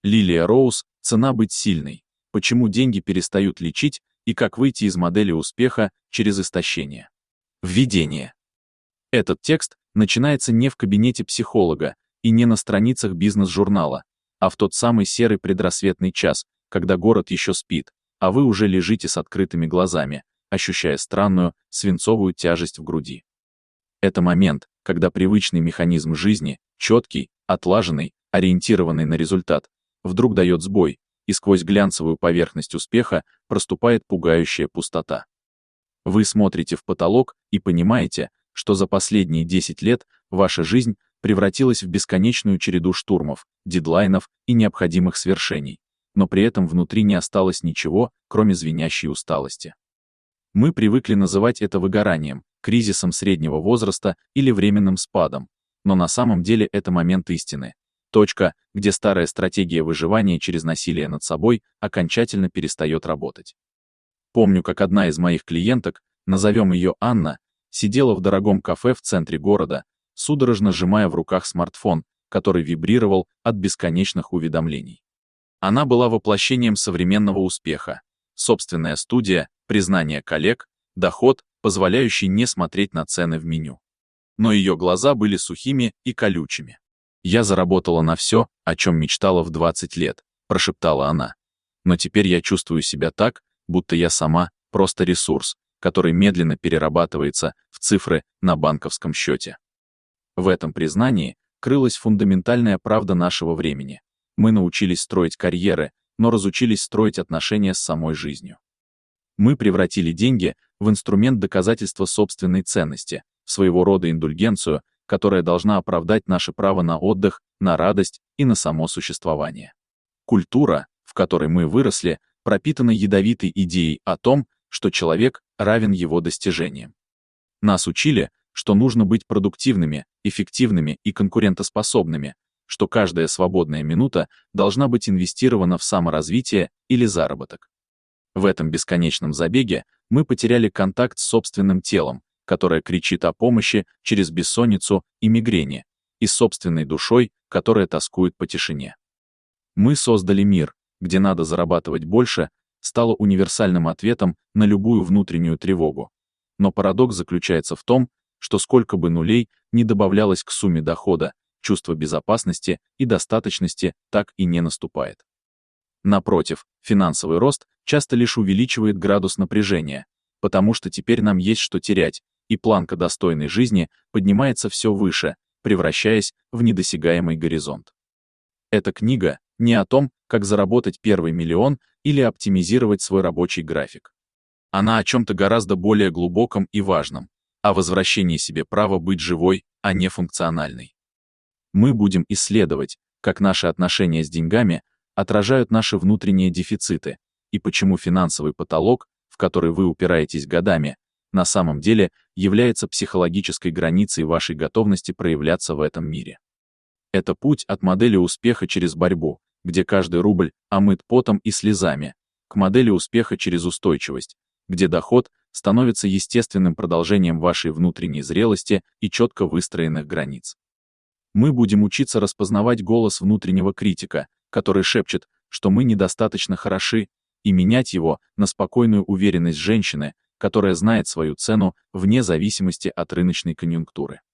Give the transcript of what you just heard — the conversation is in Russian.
Лилия Роуз, «Цена быть сильной. Почему деньги перестают лечить и как выйти из модели успеха через истощение». Введение. Этот текст начинается не в кабинете психолога и не на страницах бизнес-журнала, а в тот самый серый предрассветный час, когда город еще спит, а вы уже лежите с открытыми глазами, ощущая странную, свинцовую тяжесть в груди. Это момент, когда привычный механизм жизни, четкий, отлаженный, ориентированный на результат, вдруг дает сбой, и сквозь глянцевую поверхность успеха проступает пугающая пустота. Вы смотрите в потолок и понимаете, что за последние 10 лет ваша жизнь превратилась в бесконечную череду штурмов, дедлайнов и необходимых свершений, но при этом внутри не осталось ничего, кроме звенящей усталости. Мы привыкли называть это выгоранием, кризисом среднего возраста или временным спадом, но на самом деле это момент истины. Точка, где старая стратегия выживания через насилие над собой окончательно перестает работать. Помню, как одна из моих клиенток, назовем ее Анна, сидела в дорогом кафе в центре города, судорожно сжимая в руках смартфон, который вибрировал от бесконечных уведомлений. Она была воплощением современного успеха. Собственная студия, признание коллег, доход, позволяющий не смотреть на цены в меню. Но ее глаза были сухими и колючими. «Я заработала на все, о чем мечтала в 20 лет», — прошептала она. «Но теперь я чувствую себя так, будто я сама просто ресурс, который медленно перерабатывается в цифры на банковском счете». В этом признании крылась фундаментальная правда нашего времени. Мы научились строить карьеры, но разучились строить отношения с самой жизнью. Мы превратили деньги в инструмент доказательства собственной ценности, в своего рода индульгенцию, которая должна оправдать наше право на отдых, на радость и на само существование. Культура, в которой мы выросли, пропитана ядовитой идеей о том, что человек равен его достижениям. Нас учили, что нужно быть продуктивными, эффективными и конкурентоспособными, что каждая свободная минута должна быть инвестирована в саморазвитие или заработок. В этом бесконечном забеге мы потеряли контакт с собственным телом, которое кричит о помощи через бессонницу и мигрени, и собственной душой, которая тоскует по тишине. Мы создали мир, где надо зарабатывать больше, стало универсальным ответом на любую внутреннюю тревогу. Но парадокс заключается в том, что сколько бы нулей ни добавлялось к сумме дохода, чувство безопасности и достаточности так и не наступает. Напротив, финансовый рост часто лишь увеличивает градус напряжения, потому что теперь нам есть что терять, и планка достойной жизни поднимается все выше, превращаясь в недосягаемый горизонт. Эта книга не о том, как заработать первый миллион или оптимизировать свой рабочий график. Она о чем-то гораздо более глубоком и важном, о возвращении себе права быть живой, а не функциональной. Мы будем исследовать, как наши отношения с деньгами отражают наши внутренние дефициты, и почему финансовый потолок, в который вы упираетесь годами, на самом деле является психологической границей вашей готовности проявляться в этом мире. Это путь от модели успеха через борьбу, где каждый рубль омыт потом и слезами, к модели успеха через устойчивость, где доход становится естественным продолжением вашей внутренней зрелости и четко выстроенных границ. Мы будем учиться распознавать голос внутреннего критика, который шепчет, что мы недостаточно хороши, и менять его на спокойную уверенность женщины, которая знает свою цену вне зависимости от рыночной конъюнктуры.